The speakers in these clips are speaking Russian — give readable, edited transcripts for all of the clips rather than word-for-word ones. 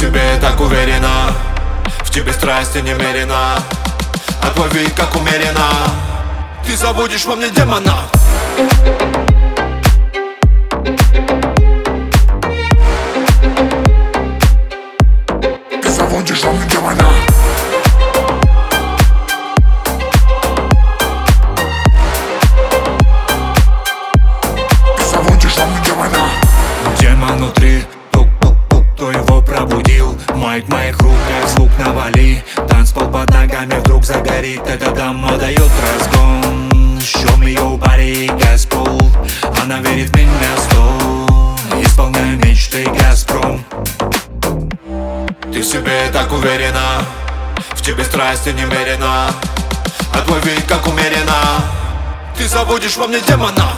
себе так уверена, в тебе страсти немерено, а твой вид как умеренно. Ты забудешь во мне демона. Ты забудешь во мне демона. Ты забудешь во мне демона. Демон внутри, тук-тук-тук, кто его пробудил? Майк моих рук, как звук навали. Танцпол под ногами вдруг загорит. Эта дама дает разгон. Show me your body, Газпол. Она верит в меня 100. Исполняю мечты, Газпром. Ты в себе так уверена, в тебе страсти немерено, а твой вид как умеренно. Ты забудешь во мне демона.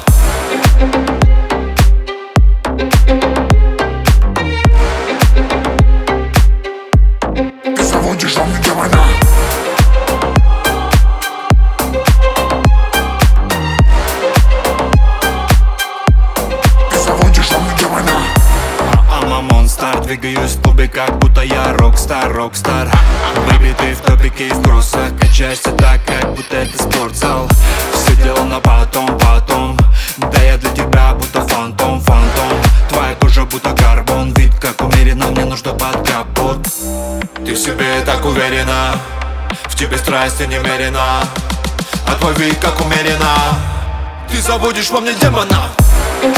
Ты забудешь во мне демона. Ты забудешь во мне демона. I'm монстр, двигаюсь в клубе, как будто я рокстар, рокстар. Бэйби, ты в топике из кроссах, качаешься так, как будто это спортзал. Все дело на потом, потом. Да я для тебя будто фантом, фантом. Твоя кожа будто карбон, вид как умеренно, мне нужно под капот. Ты в себе так уверена, в тебе страсти немерено, а твой вид как умеренно. Ты забудешь во мне демона.